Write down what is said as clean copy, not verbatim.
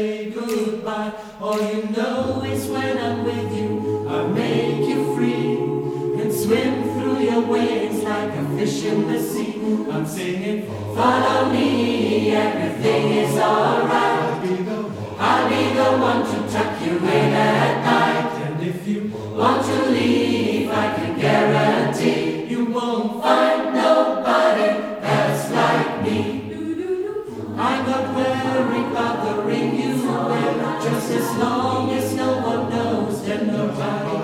say goodbye. All you know is when I'm with you, I make you free and swim through your waves like a fish in the sea. I'm singing, follow me, everything is alright. I'll be the one to tuck you in at night. And if you want to leave, I can guarantee you won't find nobody that's like me. I'm not worried about the ring you wear, just as long as no one knows, then nobody